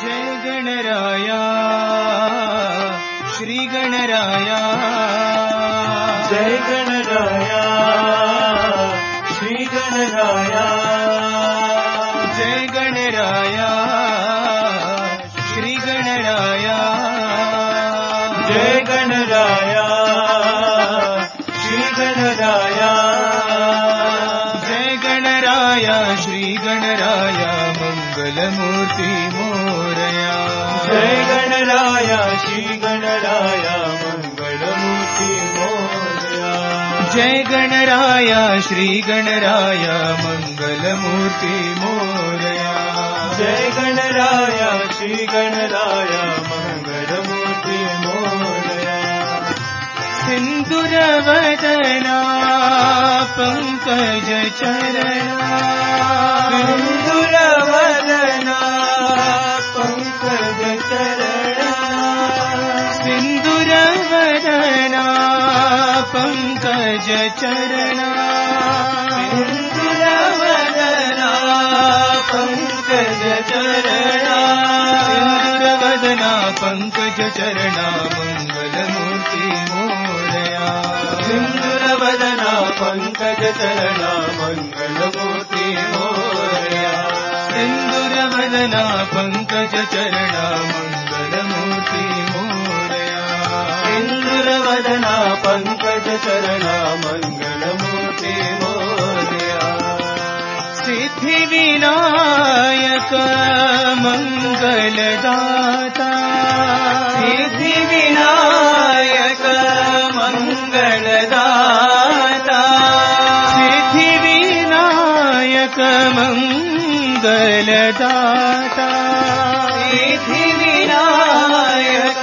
जय गणराया श्री गणराया जय गणराया श्री गणराया जय गणराया श्री गणराया जय गणराया श्री गणराया जय गणराया श्री गणराया मंगलमूर्ति मोरया जय गणराया श्री गणराया मंगलमूर्ति मोरया जय गणराया श्री गणराया मंगलमूर्ति मोरया जय गणराया श्री गणराया मंगलमूर्ति मोरया सिंदूरवदना पंकज चरणा सिंदूरवदना पंकज चरणा सिंदूरवदना पंकज चरणा सिंदूरवदना पंकज चरणा सिंदूरवदना पंकज चरणा मंगलमूर्ति मोरया सिंदूरवदना पंकज चरणा मंगलमूर्ति मोरया सिंदूरवदना पंकज चरणा मंगलमूर्ति मोरया सिंदूरवदना पंकज चरणा मंगलमूर्ति मोरया सिद्धि विनायक मंगलदाता सिद्धि विनायक मंगलदाता सिद्धि विनायक मंगलदाता सिद्धि विनायक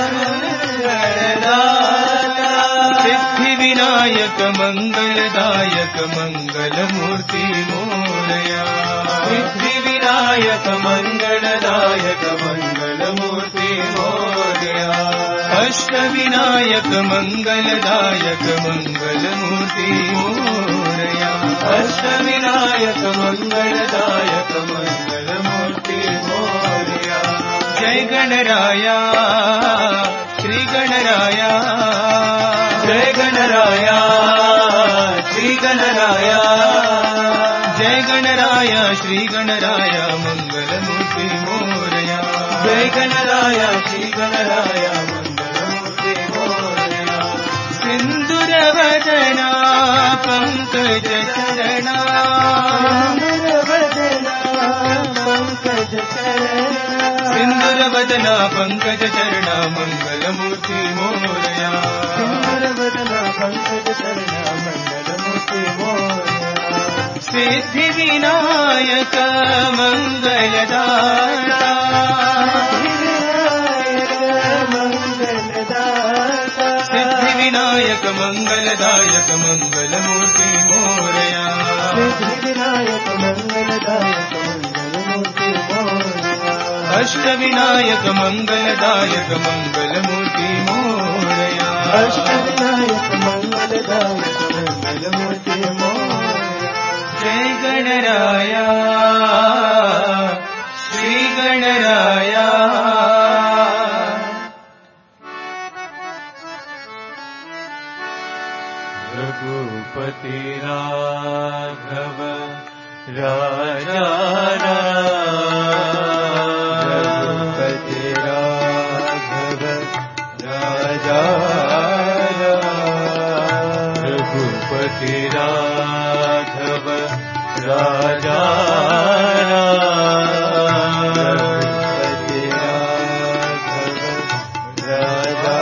मंगलदाता सिद्धि विनायक मंगलदायक मंगलमूर्ति मोरया सिद्धि विनायक मंगलदायक मंगलमूर्ति मोरया अष्टविनायक मंगलदायक मंगलमूर्ति मोरया अष्टविनायक मंगलदायक मंगलमूर्ति मोरया जय गणराया श्री गणराया जय गणराया श्री गणराया जय गणराया श्री गणराया मंगलमूर्ति मोरया जय गणराया श्री गणराया मंगलमूर्ति मोरया सिंदूरवदना पंकज चरणा सिंदूरवदना पंकज चरणा सिंदूरवदना पंकज चरणा मंगलमूर्ति मोरया सिंदूरवदना पंकज चरणा मंगलमूर्ति मोरया सिद्धि विनायक मंगलदाता सिद्धि विनायक मंगलदायक मंगलमूर्ति मोरया सिद्धि विनायक मंगलदायक मंगलमूर्ति मोरया अष्टविनायक मंगलदायक मंगलमूर्ति मोरया अष्टविनायक मंगलदायक मंगलमूर्ति मोरया जय गणराया श्री गणराया रघुपति राघव राजा रघुपति राघव राजा रघुपति राघव राजा रघुपति राघव राजा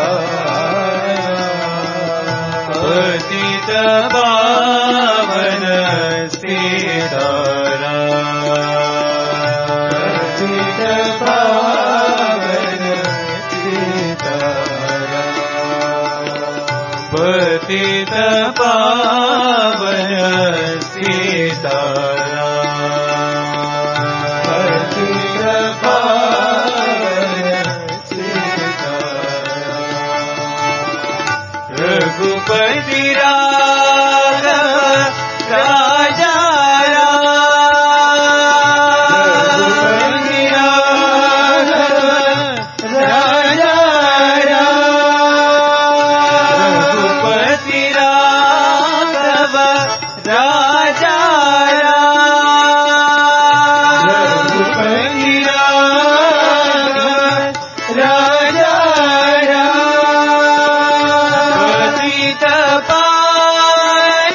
पतित पावन सीताराम पतित पावन सीताराम पतित पावन सीताराम पतित पावन सीताराम रघुपति राघव राजा रघुपति राघव रघुपति राजा पतित पावन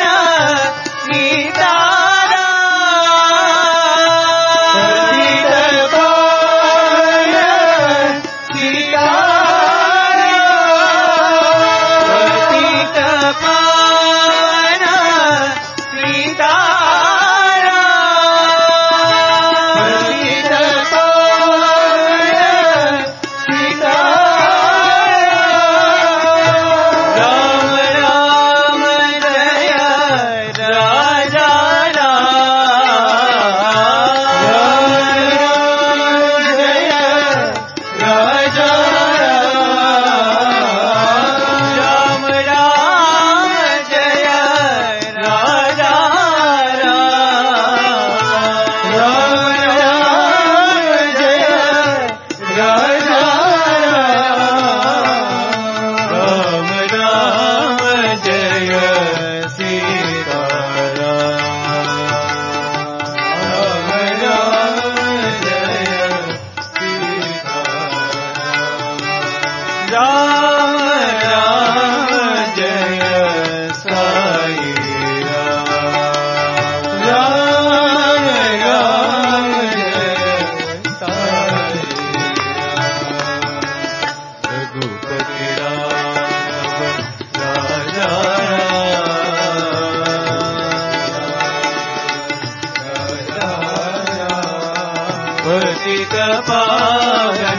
पतित पावन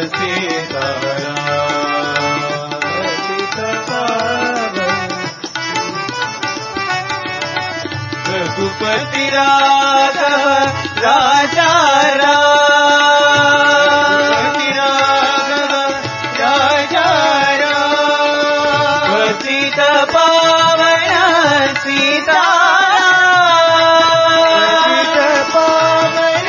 सीताराम पतित पावन रघुपति राघव राजा पतित पावन सीताराम पतित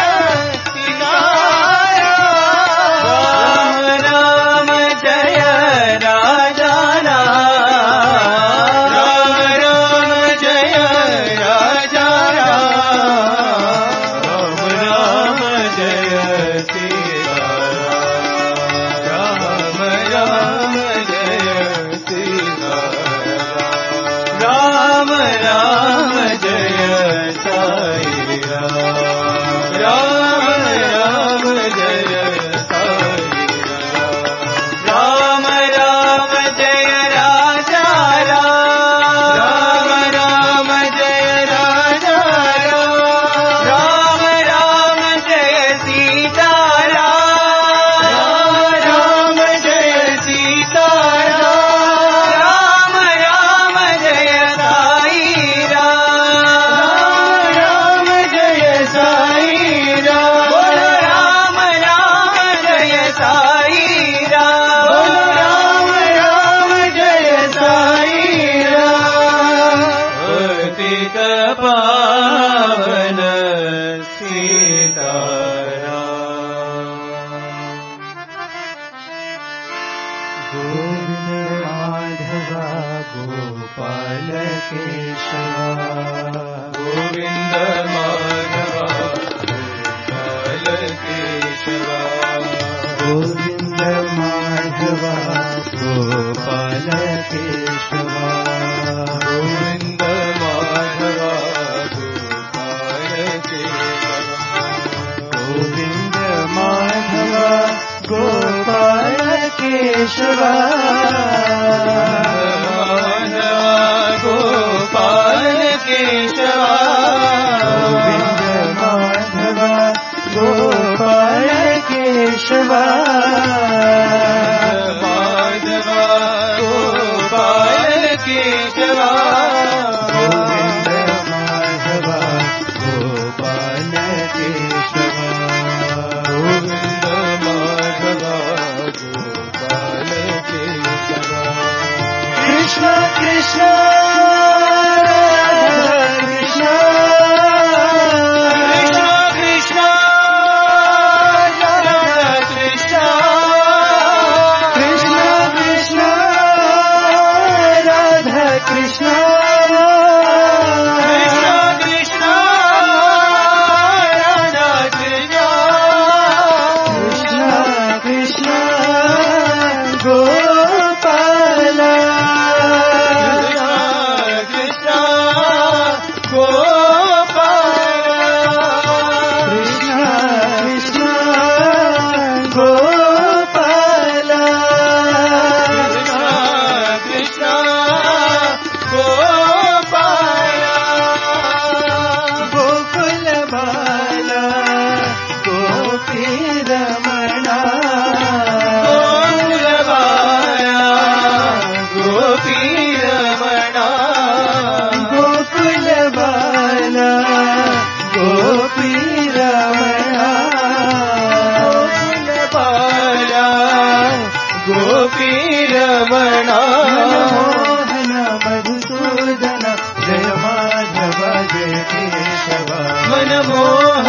पावन राम जय राजा राम राम जय राजा राम राम जय सीताराम राम राम जय सीताराम राम राम जय साई राम राम राम जय साई राम राम जय राजा राम राम जय राजा राम राम जय सीताराम राम जय सीताराम राम राम जय साई राम राम जय साई राम राम राम जय साई राम राम राम जय साई राम पतित पावन सीताराम गोविंद माधवा गोपाल केशवा गोविंद माधवा गोपाल केशवा गोविंद माधवा गोपाल केशवा गोविंद माधवा गोपाल केशवा गोविंद माधवा गोपाल केशवा माधवा गोपाल केशवा गोविंद माधवा गोपाल केशवा माधवा गोपाल केशवा गोविंद माधवा गोपाल केशवा गोविंद माधवा गोपाल केशवा कृष्ण कृष्ण कृष्ण कृष्ण कृष्ण कृष्ण कृष्ण राधा कृष्ण कृष्ण कृष्ण राधा कृष्ण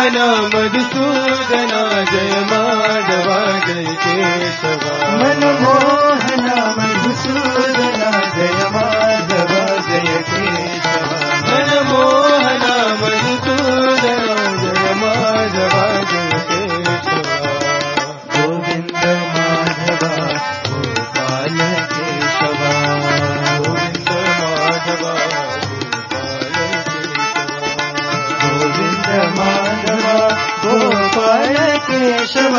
मनमोहन मधुसूदन जय माधव जय केशव मनमोहन मधुसूदन जय माधव जय केशव मनमोहन मधुसूदन जय माधव जय केशव गोविंद माधव गोपाल केशव गोविंद माधव गोविंद माधव गोपाल केशव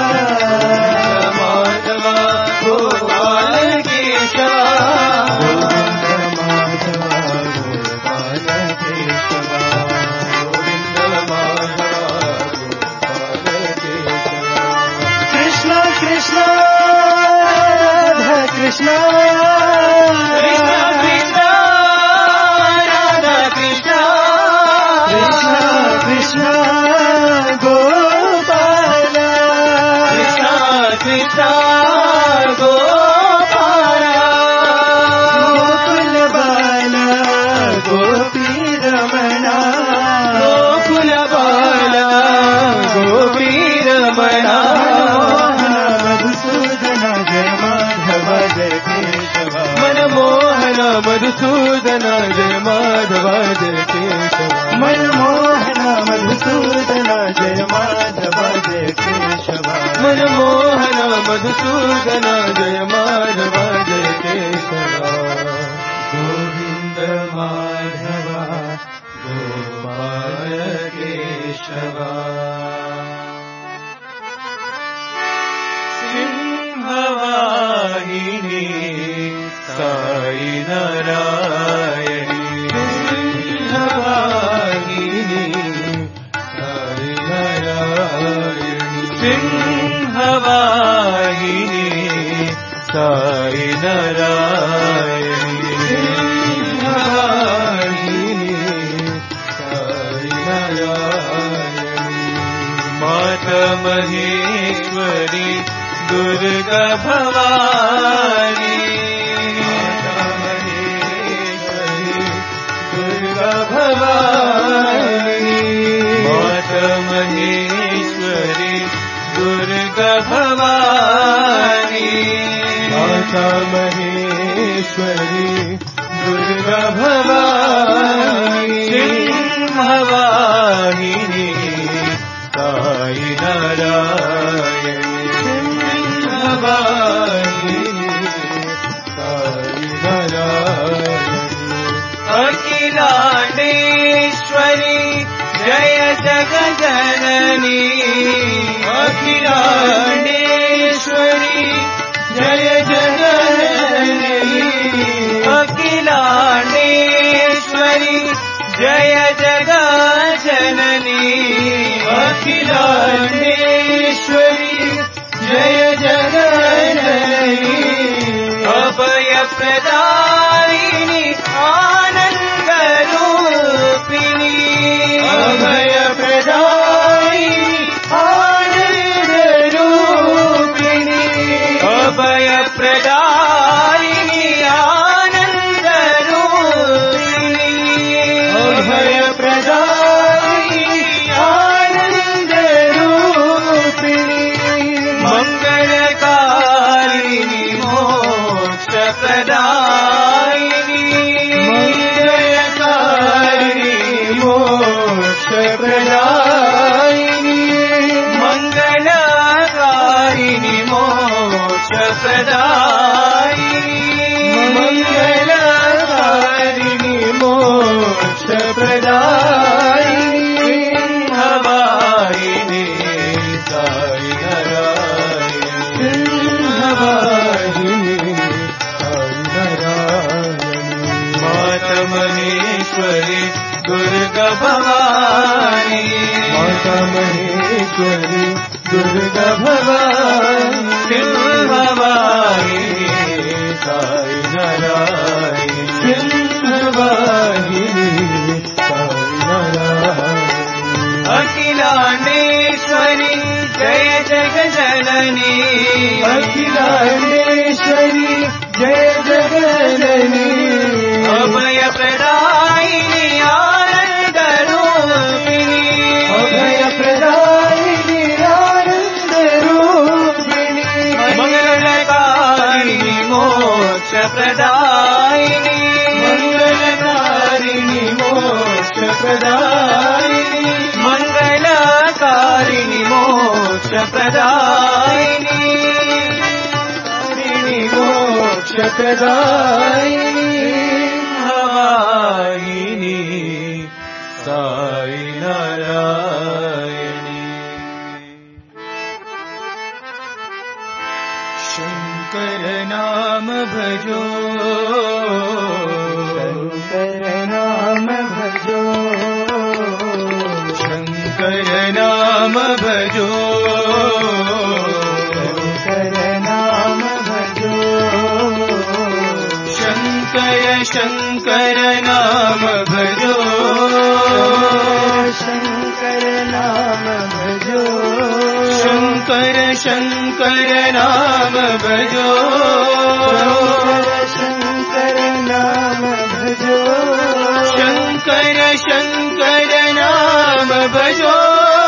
माधव गोपाल केशव गोविंद माधव गोपाल केशव गोविंद माधव गोपाल केशव कृष्ण कृष्ण राधा कृष्ण राधा कृष्ण कृष्ण कृष्ण गोपाल कृष्ण कृष्ण गोपाल गोकुल बाल गोपी रमणा गोकुल बाल गोपी रमणा मधुसूदन जय माधव जय केशव मनमोहन मधुसूदन जय माधव जय केशव मनमोहन मधुसूदन जय माधव जय केशव मनमोहन मधुसूदन जय माधव जय केशव गोविंद माधव गोपाल केशव सिंहवाहिनी साई नारायणी सिंहवाहिनी साई नारायणी सिंहवाहिनी साई नारायणी सिंहवाहिनी साई नारायणी माता महेश्वरी दुर्गा भवानी माता महेश्वरी दुर्गा भवानी माता महेश्वरी दुर्गा भवानी माता महेश्वरी दुर्गा भवानी सिंहवाहिनी साई नारायणी अखिलांडेश्वरी जय जगजननी अखिलांडेश्वरी जय जगजननी अखिलांडेश्वरी जय जगजननी अखिलांडेश्वरी जय जगजननी अभय प्रदायिनी आनंद रूपिणी अभय प्रदायिनी आनंद रूपिणी अभय प्रदायिनी आनंद रूपिणी अभय प्रदायिनी आनंद रूपिणी मंगलकारिणी मोक्षप्रदायिनी मंगलकारिणी मोक्षप्रदायिनी मंगलकारिणी मोक्षप्रदायिनी मंगलकारिणी मोक्षप्रदायिनी भवायिनी साई नारायणी भवायिनी साई नारायणी माता महेश्वरी दुर्गा भवानी माता महेश्वरी दुर्गा भवानी भवानी साई नारायणी भवानी साई नारायणी अखिलांडेश्वरी जय जगजननी अखिलांडेश्वरी जय जगजननी अभय प्रदायिनी आनंद रूपिणी अभय प्रदायिनी मङ्गलकारिणि मोक्ष प्रदायिनि मोक्ष प्रदायिनी भवायिनि साई नारायणी शंकर नाम भजो शंकर नाम भजो शंकर नाम भजो शंकर नाम भजो शंकर शंकर नाम भजो शंकर नाम भजो शंकर शंकर नाम भजो शंकर नाम भजो शंकर शंकर नाम भजो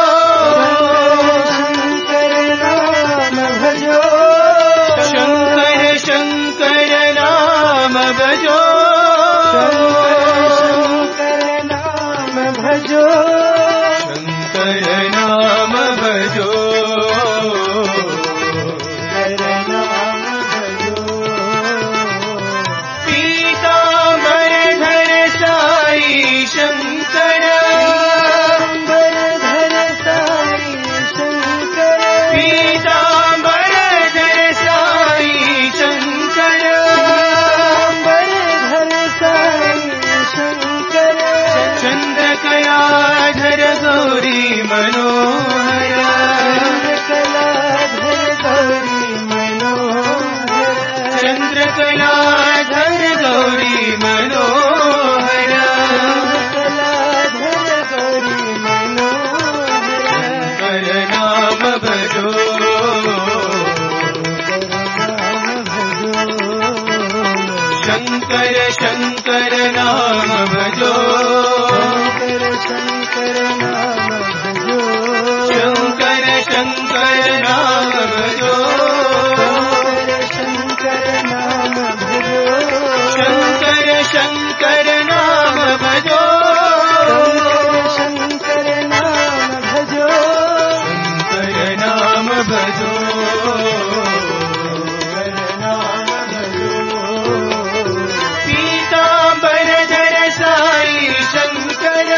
शंकर नाम भजो शंकर शंकर नाम भजो शंकर नाम भजो शंकर नाम भजो चंद्रकलाधर गौरी मनोहर चंद्रकलाधर गौरी मनोहर चंद्रकलाधर गौरी मनोहर चंद्रकलाधर गौरी मनोहर शंकर नाम भजो शंकर शंकर नाम भजो शंकर नाम भजो शंकर शंकर नाम भजो शंकर नाम भजो शंकर शंकर नाम भजो शंकर नाम भजो शंकर नाम भजो पीतांबर धर साई शंकर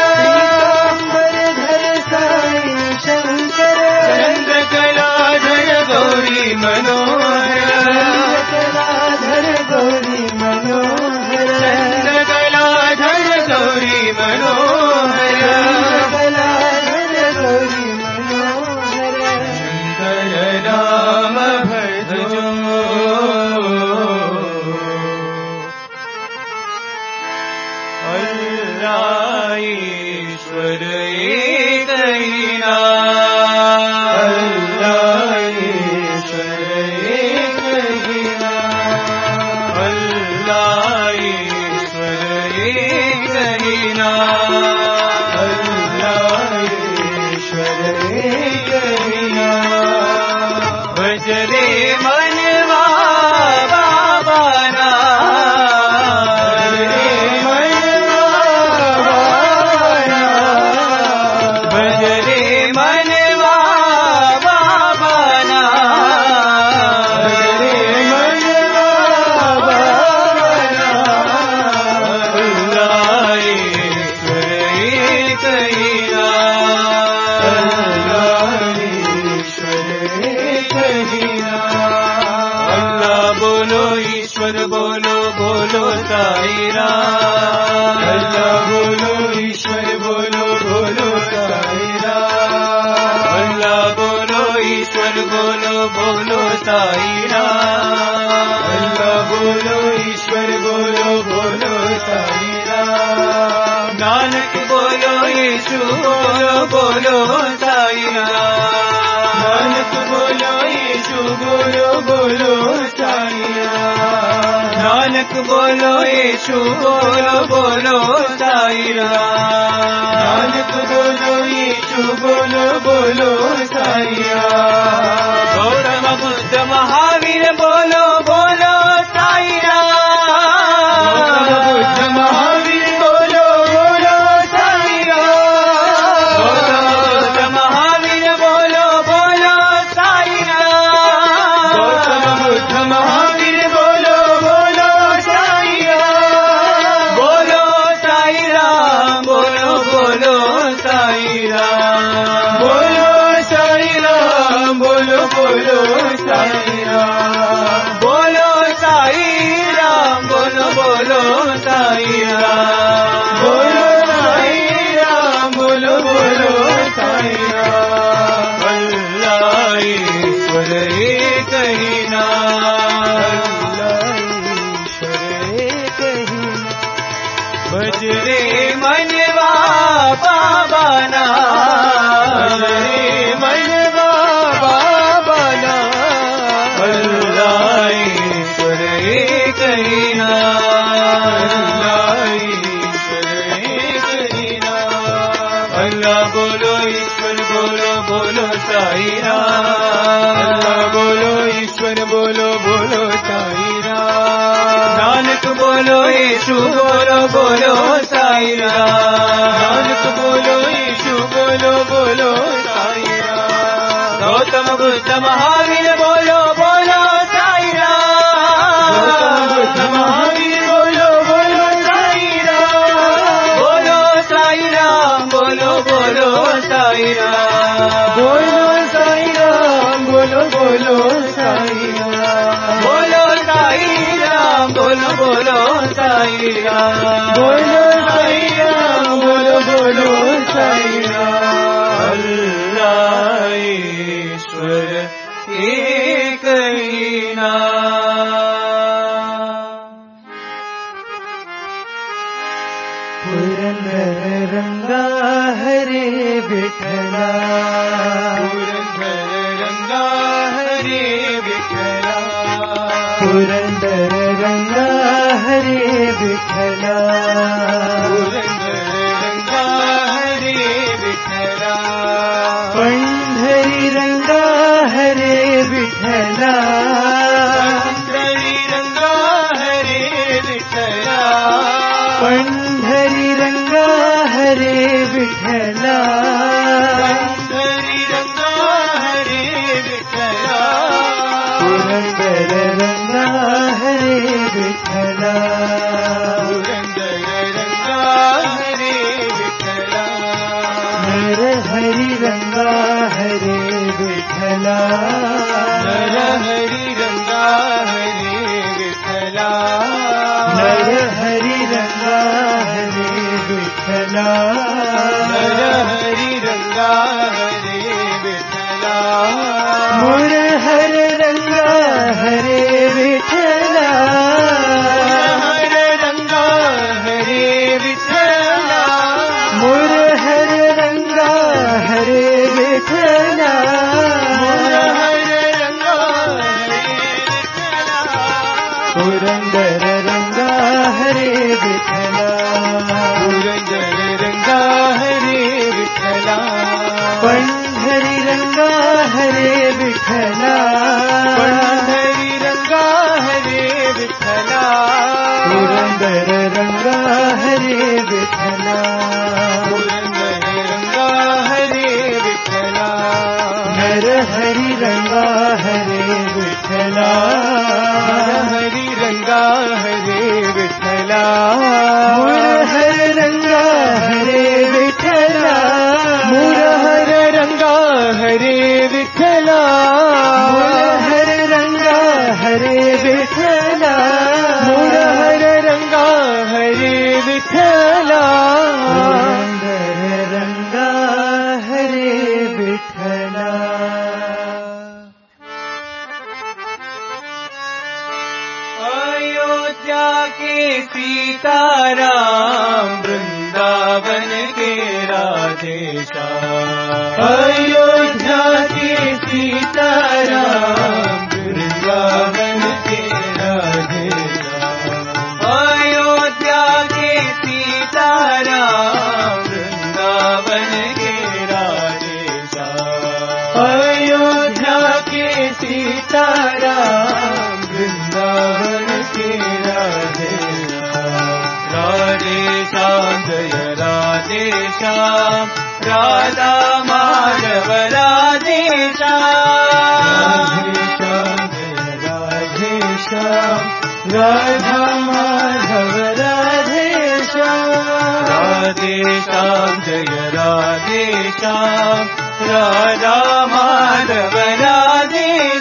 चंद्रकलाधर गौरी मनोहर चंद्रकलाधर गौरी मनोहर चंद्रकलाधर गौरी मनोहर चंद्रकलाधर गौरी मनोहर शंकर नाम भजो अल्लाह ईश्वर एक ही भजरे मनवा बाबा ना भजरे मनवा बाबा ना भजरे मनवा बाबा ना अल्लाह ईश्वर एक ही ना अल्लाह बोलो ईश्वर बोलो बोलो साई राम अल्लाह बोलो ईश्वर बोलो बोलो साई राम अल्लाह बोलो ईश्वर बोलो बोलो साई राम अल्लाह बोलो ईश्वर बोलो बोलो साई राम नानक बोलो यीशु बोलो बोलो साई राम नानक बोलो यीशु बोलो बोलो साई राम नानक बोलो यीशु बोलो बोलो साई राम नानक बोलो यीशु बोलो बोलो साई राम गौतम बुद्ध महावीर बोलो बोलो साई राम गौतम बुद्ध महावीर बोलो बोलो साई राम बोलो साई राम, बोलो साई राम, बोलो बोलो साई राम, बोलो साई राम, बोलो बोलो साई राम। अल्लाह ईश्वर एक ही नाम, भजरे मनवा बाबाना, भजरे मनवा बाबाना, अल्लाह ईश्वर एक ही नाम, अल्लाह ईश्वर एक ही नाम। अल्लाह बोलो ईश्वर बोलो बोलो साई राम, अल्लाह बोलो ईश्वर बोलो बोलो साई राम। नानक बोलो यीशु बोलो बोलो साई राम, नानक बोलो यीशु बोलो बोलो साई राम। गौतम बुद्ध महावीर बोलो बोलो साई राम, गौतम बुद्ध महावीर बोलो बोलो साई राम, बोलो साई राम, बोलो बोलो साई राम, बोलो साई राम, बोलो बोलो साई राम, बोलो साई राम, बोलो बोलो साई राम, बोलो साई राम, बोलो बोलो साई राम। अल्लाह ईश्वर एक ही नाम। पुरंदर रंगा हरे विठला, पुरंदर रंगा हरे विठला, पुरंदर रंगा हरे विठला, पुरंदर रंगा हरे विठला, पंढरी रंगा हरे विठला, पंढरी रंगा हरे विठला, पंढरी रंगा हरे विठला, पंढरी रंगा हरे विठला, पुरंदर रंगा हरे विठला, पुरंदर रंगा हरे विठला, नर हरि रंगा हरे विठला, नर हरि रंगा हरे विठला, नर हरि रंगा हरे विठला, नर हरि रंगा हरे विठला, मुर हर रंगा हरे विठला, हर रंगा हरे विठला, मुर हर रंगा हरे विठला, मुर हर रंगा हरे विठला, पुरंदर रंगा हरे विठला, पुरंदर रंगा हरे विठला, पंढरी रंगा हरे विठला, पंढरी रंगा हरे विठला, पुरंदर रंगा हरे विठला, पुरंदर रंगा हरे विठला, नर हरि रंगा हरे विठला, नर हरि रंगा हरे विठला, मुर हर रंगा हरे विठला, मुर हर रंगा हरे विठला, मुर हर रंगा हरे विठला, मुर हर रंगा हरे विठला, पुरंदर रंगा हरे विठला। अयोध्या के सीताराम, वृंदावन के राधेश्याम, अयोध्या के सीताराम, वृंदावन के राधेश्याम, अयोध्या के सीताराम, वृंदावन के राधेश्याम, अयोध्या के सीताराम, वृंदावन के राधेश्याम, राधेश्याम जय राधेश्याम, राधा माधव राधेश्याम, राधेश्याम राधा माधव राधेश्याम, राधेश्याम जय राधेश्याम, राधा माधव राधेश्याम,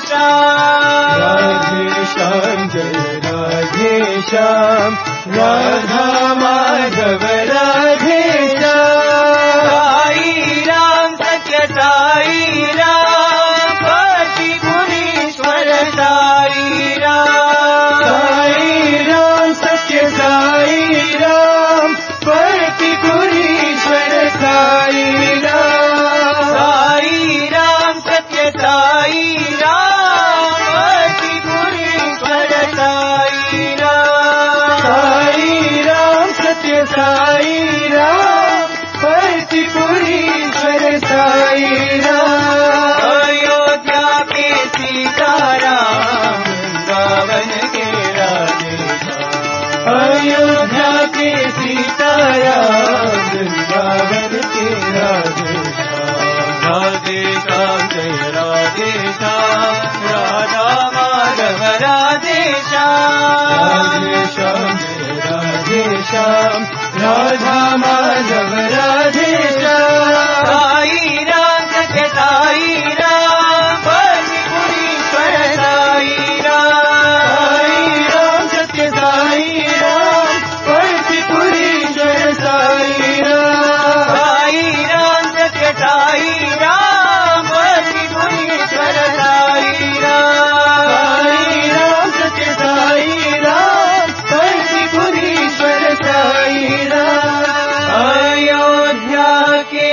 श्याम जय राधे श्याम राधा माधव राधे श्याम साई राम सत्य साई राम पति गुणेश्वर साई राम साई राम सत्य साई राम पति गुणेश्वर साई राम साई राम सत्य साई राम पति गुणेश्वर साई राम साई राम सत्य साई राम पति गुणेश्वर साई राम अयोध्या के सीताराम वृंदावन के राधे श्याम अयोध्या के सीताराम वृंदावन के राधे राधे श्याम जय राधे श्याम राधा माधव राधे श्याम राधे श्याम जय राधे श्याम राधा माधव राधे श्याम साई राम सत्य साई राम पति गुणेश्वर साई साई राम सत्य साई राम पति गुणेश्वर साई राम साई राम सत्य साई राम पति गुणेश्वर साई साई राम सत्य साई राम पति गुणेश्वर साई राम अयोध्या के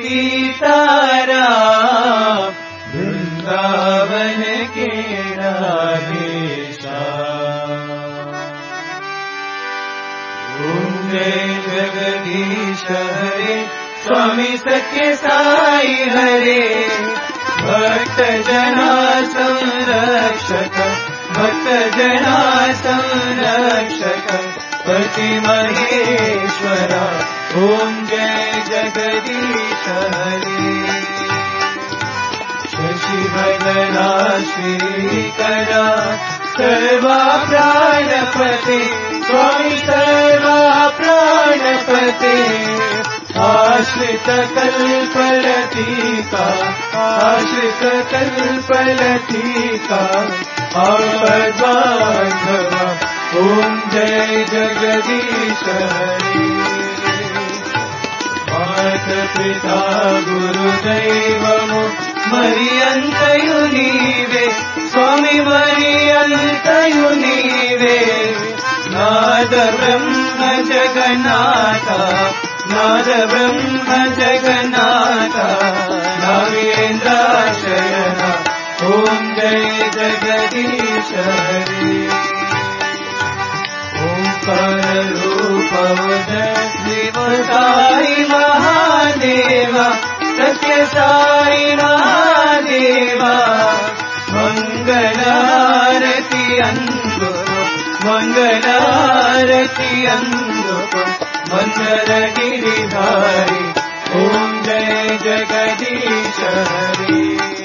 सीताराम वृंदावन के राधे श्याम ओम जय जगदीश हरे स्वामी सत्य साई हरे भक्त जना संरक्षक भक्त जना संरक्षक पति महेश्वरा ओम जय जगदीश हरे शशिवदना श्रीकरा सर्वा प्राणपते स्वामी सर्वा प्राणपते आश्रित कल्पलतिका आश्रित कल्पलतिका आपद्बान्धव ओम जय जगदीश हरे मात पिता गुरुदैवमु मरियन्तयु नीवे स्वामी मरियन्तयु नीवे नाद ब्रह्म जगन्नाथ नाद ब्रह्म जगन्नाथ नागेन्द्र शरण ओम जय जगदीश हरे ओंकार रूप देव साई महादेवा सत्य साई महादेवा मंगलारती अंदुको मंगलारती अंदुको मंगल गिरिधारी ओम जय जगदीश हरे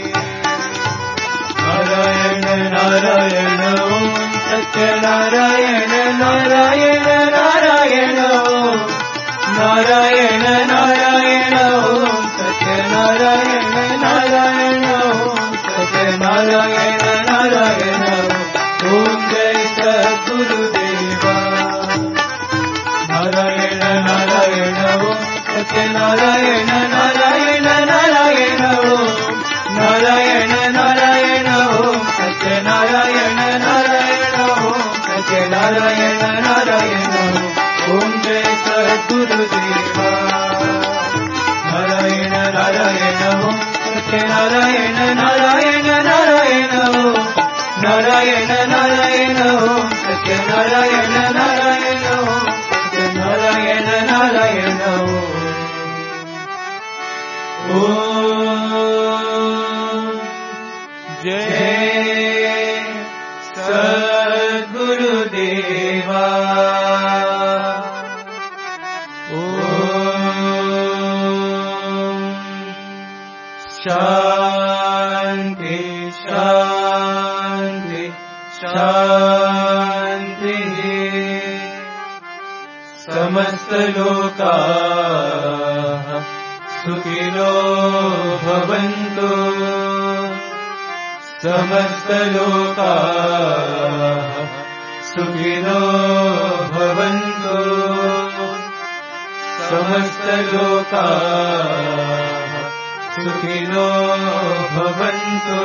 नारायण नारायण ओम सत्य नारायण नारायण नारायण ओम नारायण नारायण ओम सत्य नारायण नारायण ओम सत्य नारायण नारायण ओम जय सद्गुरुदेवा नारायण नारायण ओम सत्य नारायण नारायण नारायण ओम नारायण नारायण ओम सत्य नारायण नारायण ओम सत्य नारायण नारायण ओम जय सद्गुरुदेवा नारायण नारायण ओम सत्य नारायण नारायण नारायण ओम नारायण नारायण ओम सत्य नारायण नारायण ओम सत्य नारायण नारायण ओम जय सद्गुरुदेवा शांति शांति शांति समस्त लोकाः सुखिनो भवन्तु समस्तलोकाः सुखिनो भवन्तु समस्तलोकाः सुखिनो भवन्तु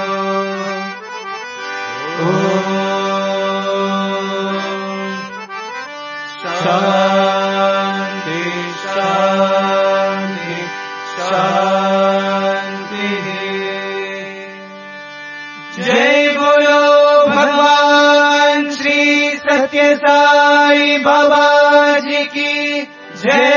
शान्ति शान्ति शान्तिः जय बोलो भगवान श्री सत्य साई बाबा जी की जय।